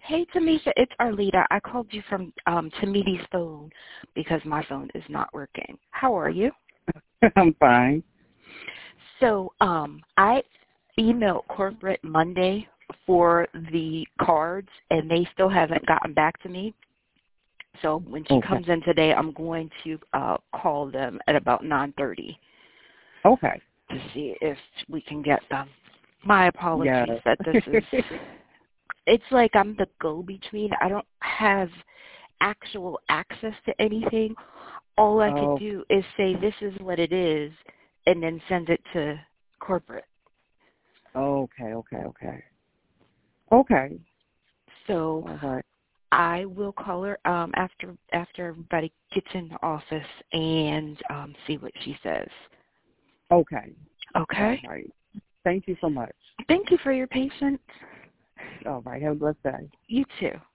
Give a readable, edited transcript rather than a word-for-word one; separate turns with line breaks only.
Hey, Tamisha, it's Arlita. I called you from Tamiti's phone because my phone is not working. How are you?
I'm fine.
So I emailed corporate Monday for the cards, and they still haven't gotten back to me. So when she
Okay.
comes in today, I'm going to call them at about 9:30
Okay.
to see if we can get them. My
Yes.
apologies that this is. It's like I'm the go-between. I don't have actual access to anything. All I could
Oh,
do is say this is what it is and then send it to corporate.
okay, okay, okay. Okay.
So
All right.
I will call her after everybody gets in the office and see what she says.
Okay. All
Okay?
right. Thank you so much.
Thank you for your patience.
All right. Have a blessed day.
You too.